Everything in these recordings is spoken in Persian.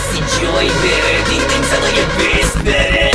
کسی جایی بره دیدیم صدای بیس بره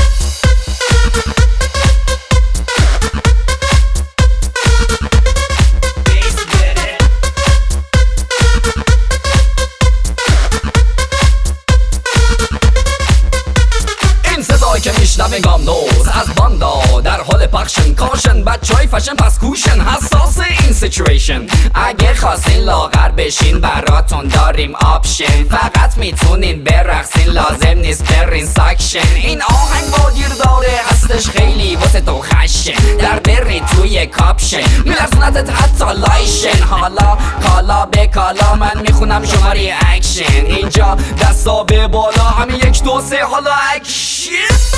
که میشنوه گام نوز از باندا در حال پخشن کاشن بچه های فشن پس کوشن حساس این سیچویشن اگه خواستین لاغر بشین براتون داریم آپشن فقط میتونین برقصین لازم نیست برین ساکشن این آهنگ با گیر داره هستش خیلی واسه تو خشن در بری توی کاپشن میلرزونتت حتی لایشن حالا کالا به کالا من میخونم شماری اکشن اینجا دستا به بالا همین 1 2 3 حالا اکشن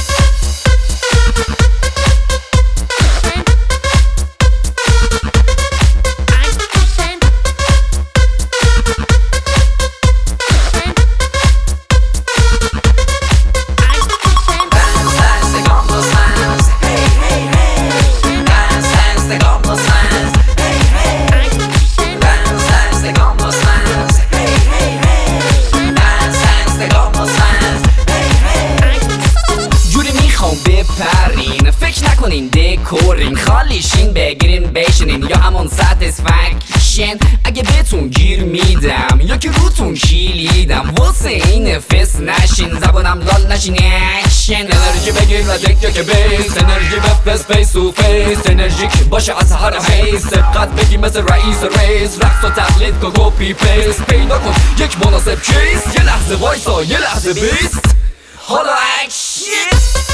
بپرین فکر نکنین دکورین خالیشین بگیرین بشینین یا همون ساتیسفکشن اگه بهتون گیر میدم یا که روتون کلیدم واسه این فس نشین زبانم لال نشین اکشن انرژی بگیر و دکه که بیس انرژی بفرست فیس تو فیس انرژیک باشه از هر حیث سبقت بگی مثل رئیس ریس رقص و تقلید کن کپی پیست پیدا کن یک مناسب کیس یه لحظه وایسا یه لحظه بیست حالا اکشن